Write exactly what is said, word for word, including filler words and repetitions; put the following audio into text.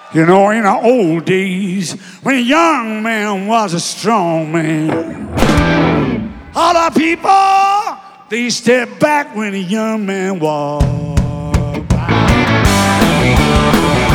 You know, in the old days, when a young man was a strong man, all the people, they stepped back when a young man walked by.